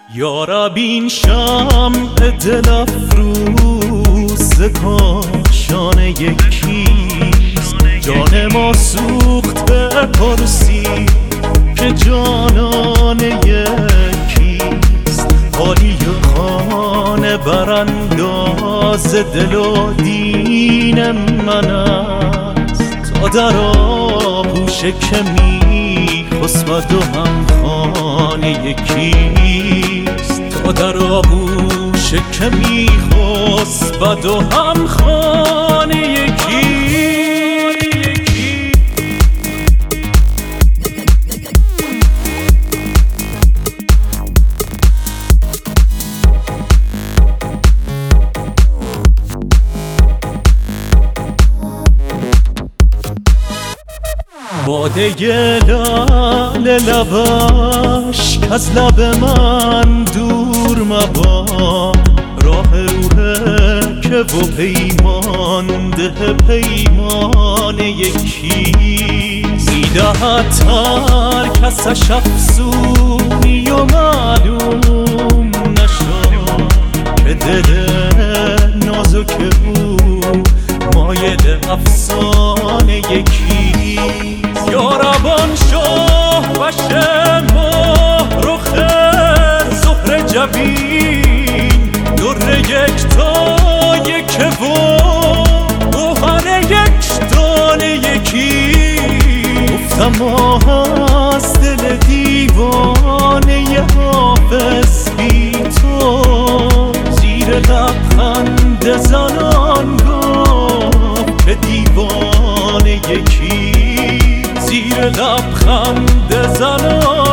یارب این شمع دل افروز کاشانه یکیست. جان ما سوخت به پرسی که جانان یکیست. حالی خانه برانداز دل و دین من است. تا در آغوش که می خسبد و هم خانه یکیست. تا در آغوش که می خسبد و هم خانه یکیست. باده لعل لبش کز لب من دور مباد. راه روحه که و پیمان ده پیمان یکیست. میدهد هر کسش افسونی و معلوم نشد که دل نازک او مایل افسانه یکیست. یاربان شاه وشه ماه رخ زهر جبین. در یکتا یک و گوهر یک دانه یکی. گفتم از دل دیوانه حافظ بی تو. زیر لبخند زنان گفت که دیوانه یکی. زیر لبخند زنان